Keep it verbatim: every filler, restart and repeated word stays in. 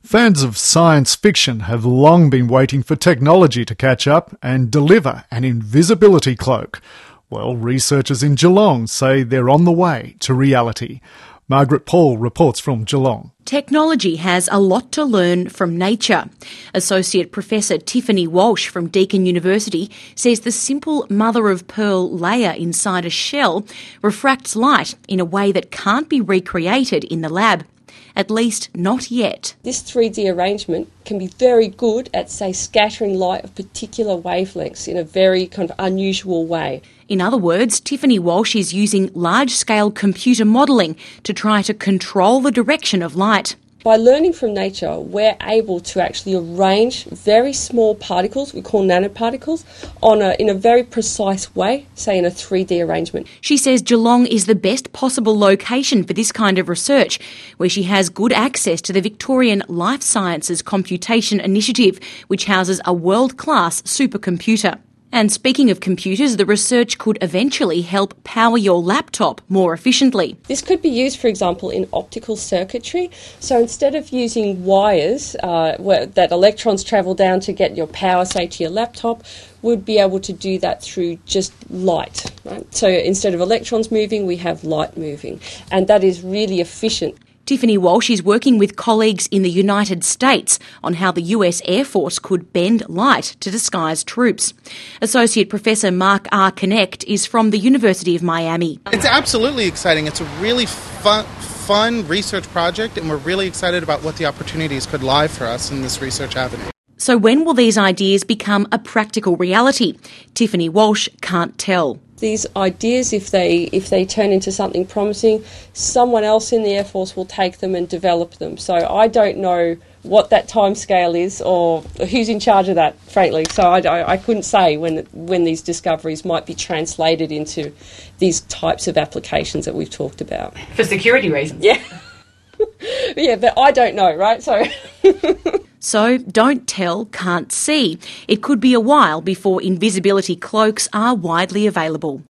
Fans of science fiction have long been waiting for technology to catch up and deliver an invisibility cloak. Well, researchers in Geelong say they're on the way to reality. Margaret Paul reports from Geelong. Technology has a lot to learn from nature. Associate Professor Tiffany Walsh from Deakin University says the simple mother-of-pearl layer inside a shell refracts light in a way that can't be recreated in the lab. At least not yet. This three D arrangement can be very good at, say, scattering light of particular wavelengths in a very kind of unusual way. In other words, Tiffany Walsh is using large-scale computer modelling to try to control the direction of light. By learning from nature, we're able to actually arrange very small particles, we call nanoparticles, on a, in a very precise way, say in a three D arrangement. She says Geelong is the best possible location for this kind of research, where she has good access to the Victorian Life Sciences Computation Initiative, which houses a world-class supercomputer. And speaking of computers, the research could eventually help power your laptop more efficiently. This could be used, for example, in optical circuitry. So instead of using wires uh, where, that electrons travel down to get your power, say, to your laptop, we'd be able to do that through just light. Right? So instead of electrons moving, we have light moving. And that is really efficient. Tiffany Walsh is working with colleagues in the United States on how the U S Air Force could bend light to disguise troops. Associate Professor Mark R. Knecht is from the University of Miami. It's absolutely exciting. It's a really fun, fun research project, and we're really excited about what the opportunities could lie for us in this research avenue. So when will these ideas become a practical reality? Tiffany Walsh can't tell. These ideas, if they if they turn into something promising, someone else in the Air Force will take them and develop them. So I don't know what that timescale is or who's in charge of that, frankly. So I, I, I couldn't say when when these discoveries might be translated into these types of applications that we've talked about. For security reasons? Yeah. Yeah, but I don't know, right? So... So, don't tell, can't see. It could be a while before invisibility cloaks are widely available.